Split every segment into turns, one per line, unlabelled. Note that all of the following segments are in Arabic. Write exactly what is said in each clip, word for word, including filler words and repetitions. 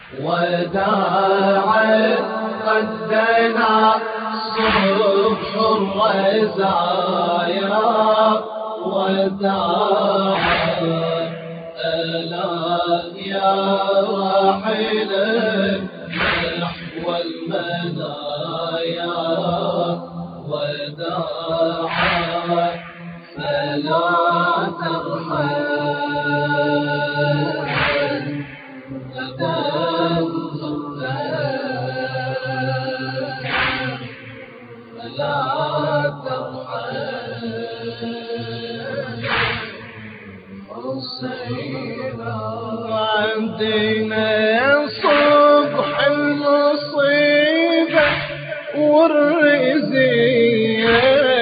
وداعا قد دنا صبح الرزايا وداعا ألا يا راحلا نحو المنايا وداعا فلا ترحل أبدا فلا ترحل حسينا عندنا صبح المصيبة والرزية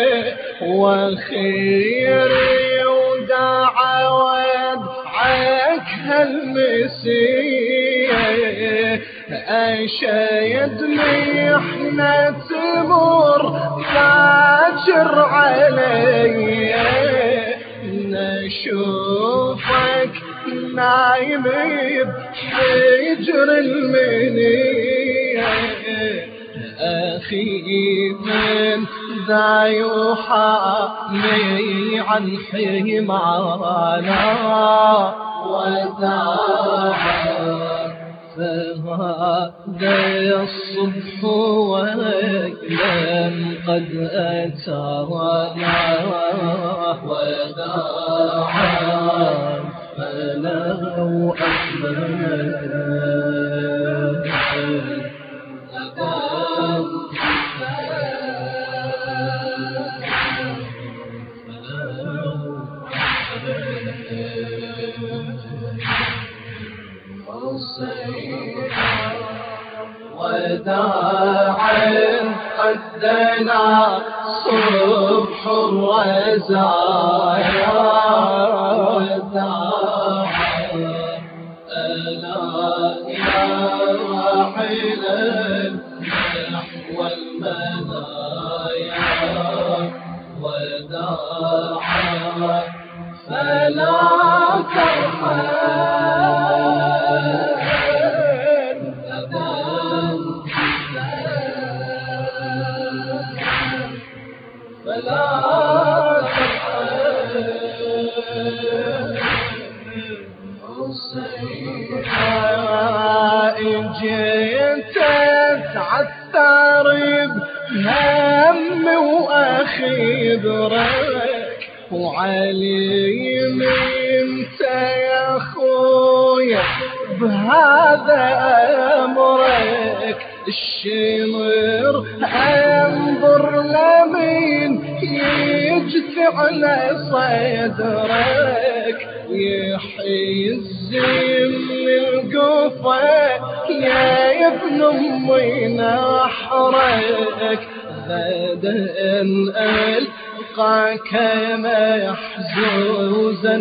وخير وداعا ودعك هالمسية أشيد محنة تمر فاجر علي نشوفك نايم بحجر المنية أخي من ذا يحامي عن حمانا وداعا فهذا الصبح ولم قد أتانا وداعا فلو أحببت وداعا قد دنا صبح الرزايا وداعا ألا يا راحلا نحو المنايا وداعا فلا ترحل فلا ترحل جيتك عالتعريب هم وأخبرك وعليم انت يا خويا بهذا أمرك الشمر انظر لمين يجتع صدرك ويحيي الزم القفا يا ابن امي نحرك غدا القاك محزوزا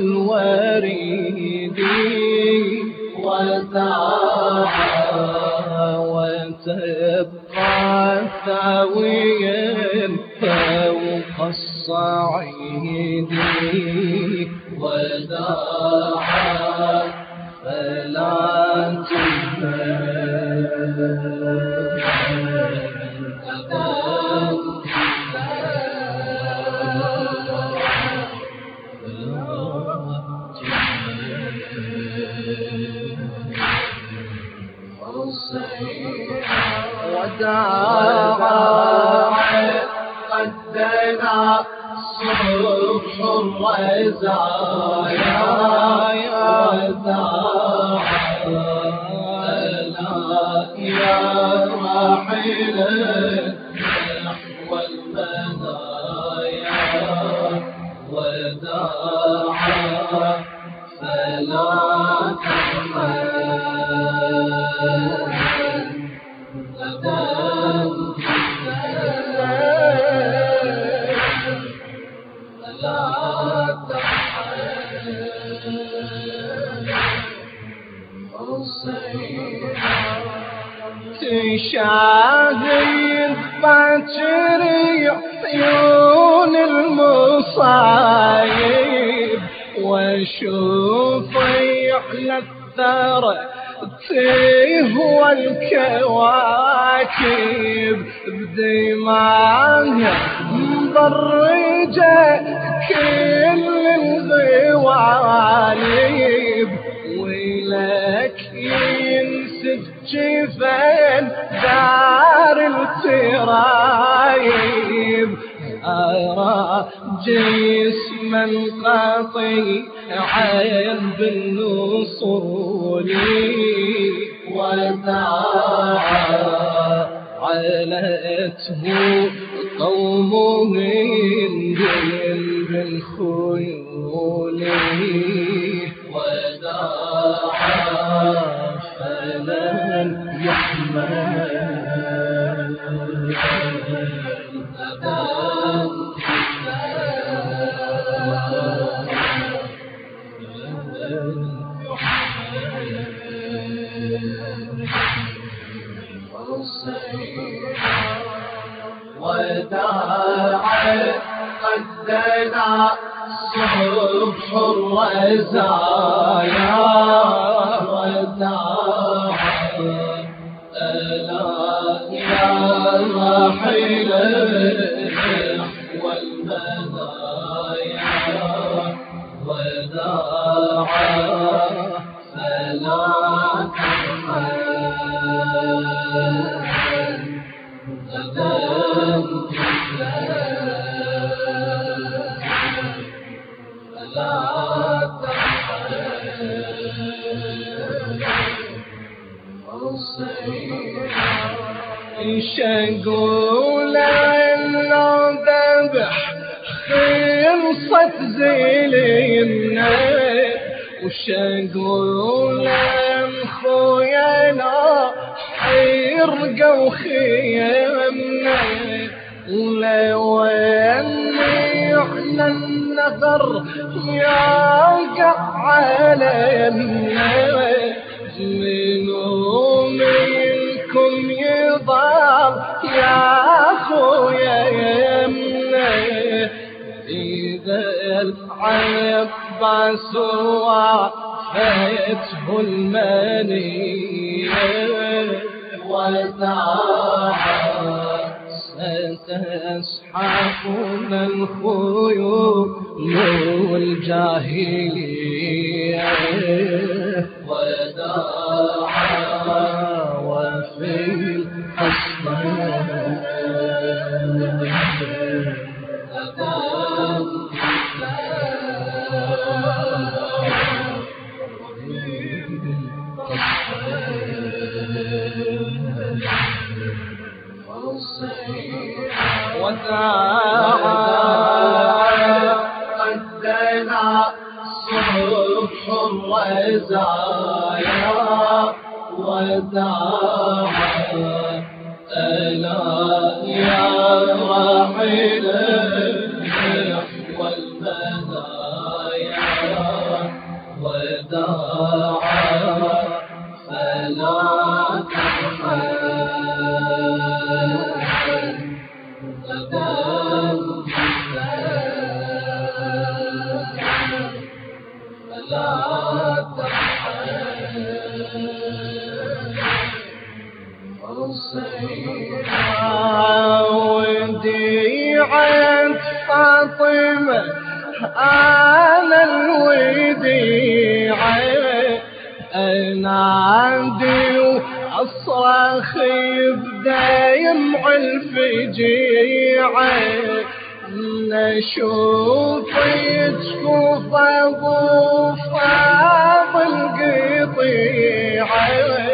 وريدي وداعا وتبقى ثاويا فوق الصعيد وداعا فلا تهمل وداعا قد دنا صبح الرزايا وداعا ألا يا راحلا نحو المنايا وداعا فلا ترحل تشاهد باكري عيون المصايب واشوف يحلى الثرى تهوى الكواكب بدماها مضرجة كل الغوالب ويلك ينسد جفن دار الترايب أرى جسم قطيعا بالنصول وتعالته قومه بالخيول وداعا فلن يحمل وداعا قد دنا صبح الرزايا وداعا ألا يا راحل والمنايا وداعا فلا شقول انه ذبح خلصت زيلنا وشقول ان خوينا حيرقوا خيمنا لو اني احنا النظر يقع علينا منو منكم يضل يا خويا يمنا إذا العباس وافته المنية وتعالى ستسحقنا الخيول والجاهلية وداعا وفي الحسن وتعالى قد دنا صبح الرزايا وداعا ألا يا راحل والمنايا وداعا فلا وديعة فاطمة أنا الوديعة أنادي وأصرخ يبدا يمع الفجيعة نشوف يجفوف أبو فاضل قطيعة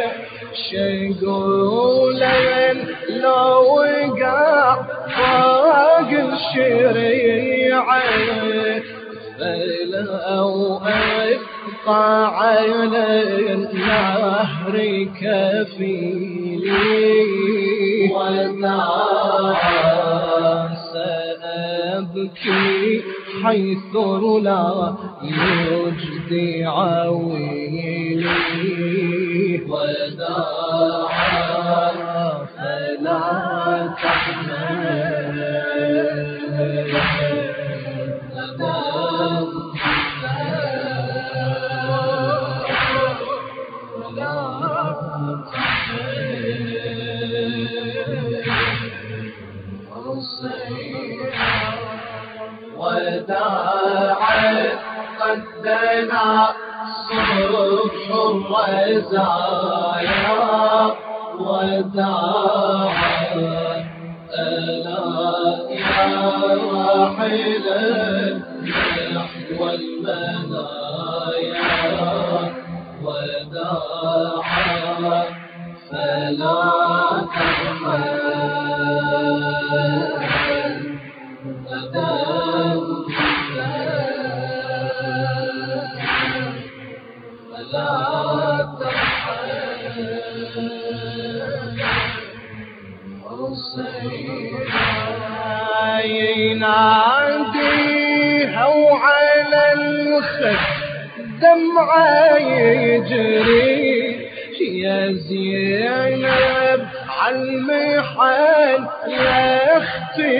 شيقولين لو وقع فوق الشريعة فلو أبقى عين النهر كفيلي وتعالى سأبكي حيث لا يجدي عويلي وداعا فلا تحمل لا وداعا قد دنا صبح الرزايا وداعا ألا يا راحلا نحو المنايا وداعا فلا تحمل فلا يناديها وعلى الخد دمعة يجري يا زينب عالمحن يا اختي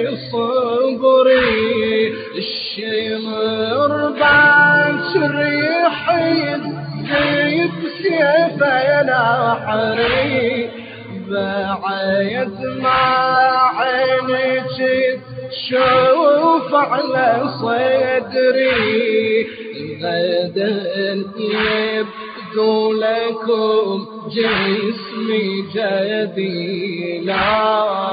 صبري الشمر باكر يحيد زيد سيفه يا نحري بعيد ما عينك تشوف على صدري غدا يبدو لكم جسمي جديلا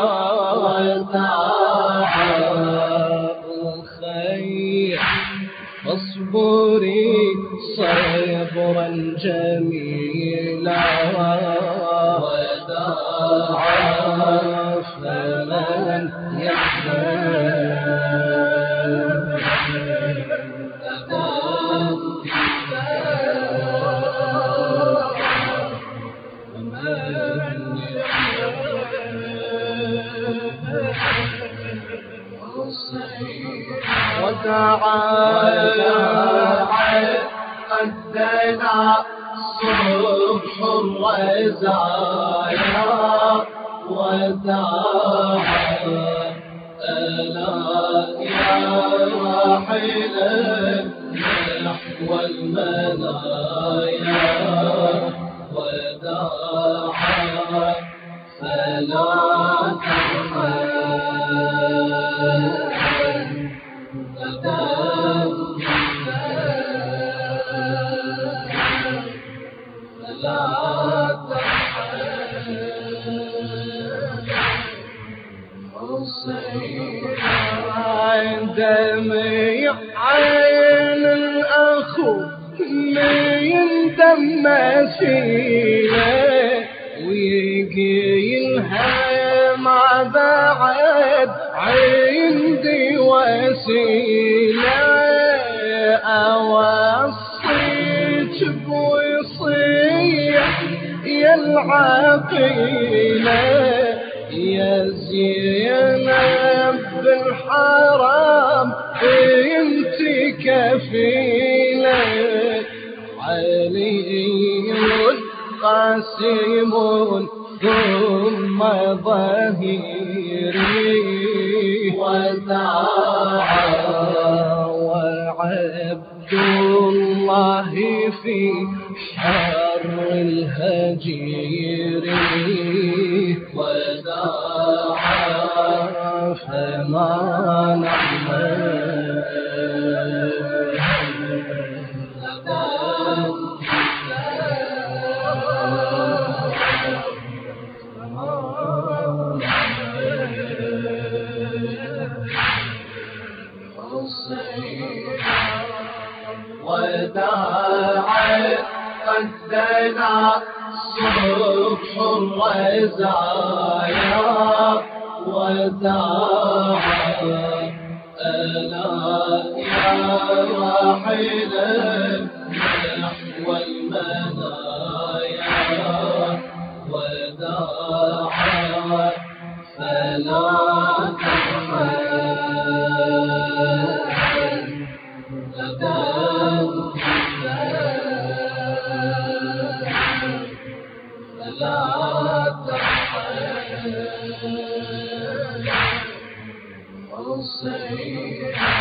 خير فاصبري صبرا جميلا فمن وداعا قد دنا صبح الرزايا وداعا ألا يا راحلا نحو المنايا وداعا فلا تحمل دمي عين الأخو يندم فيه ويقيلها ما بعد عندي وسيلة أوصيك بوصية يا العقيلة يا زينب بالحرام انت كفيلة علي قاسم ثم ظهيري وداعا وعبد الله في حر الهجير وداعا فما نحمل وداعا قد دنا صبح الرزايا وداعا ألا يا راحلا نحو المنايا وداعا فلا تحمل فلا تحمل